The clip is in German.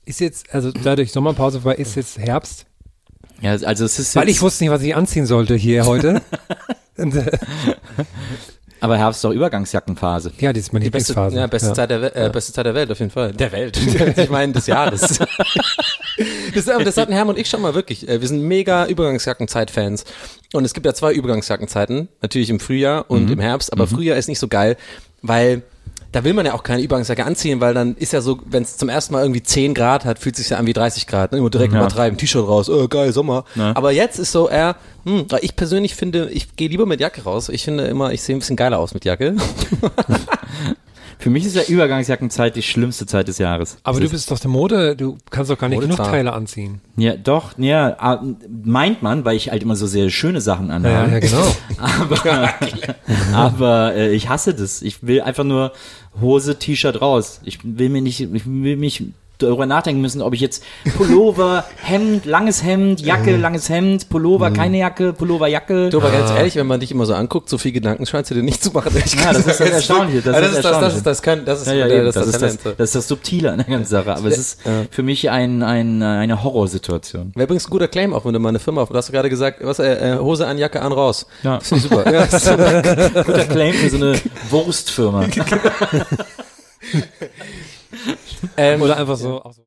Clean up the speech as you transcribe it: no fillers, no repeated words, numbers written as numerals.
Ist jetzt, also dadurch Sommerpause vorbei, ist jetzt Herbst? Ja, also es ist Weil ich wusste nicht, was ich anziehen sollte hier heute. Aber Herbst ist doch Übergangsjackenphase. Ja, das ist meine Lieblingsphase. Beste Zeit der Welt auf jeden Fall. Der Welt. Ich meine, des Jahres. Das hatten Herm und ich schon mal wirklich. Wir sind mega Übergangsjackenzeit-Fans. Und es gibt ja 2 Übergangsjackenzeiten. Natürlich im Frühjahr und im Herbst. Aber Frühjahr ist nicht so geil, weil da will man ja auch keine Übergangsjacke anziehen, weil dann ist ja so, wenn es zum ersten Mal irgendwie 10 Grad hat, fühlt es sich ja an wie 30 Grad. Ne? Immer direkt übertreiben, T-Shirt raus, geil, Sommer. Ja. Aber jetzt ist so eher, ich persönlich finde, ich gehe lieber mit Jacke raus. Ich finde immer, ich sehe ein bisschen geiler aus mit Jacke. Für mich ist ja Übergangsjackenzeit die schlimmste Zeit des Jahres. Aber du bist doch der Mode, du kannst doch gar nicht genug Teile anziehen. Ja, doch, ja, meint man, weil ich halt immer so sehr schöne Sachen anhabe. Ja, genau. Aber ich hasse das. Ich will einfach nur Hose, T-Shirt raus. Ich will mich darüber nachdenken müssen, ob ich jetzt Pullover, Hemd, langes Hemd, Jacke, langes Hemd, Pullover, keine Jacke, Pullover, Jacke. Du, aber ganz ehrlich, wenn man dich immer so anguckt, so viel Gedanken scheinst du dir nicht zu machen. Ja, das ist das Erstaunliche. Das ist das Subtile an der ganzen Sache. Aber es ist für mich eine Horrorsituation. Wäre übrigens ein guter Claim auch, wenn du mal eine Firma aufmachst. Du hast gerade gesagt, Hose an, Jacke an, raus. Ja. Das finde ich super. Ja, das ist ein guter Claim für so eine Wurstfirma. Oder einfach so.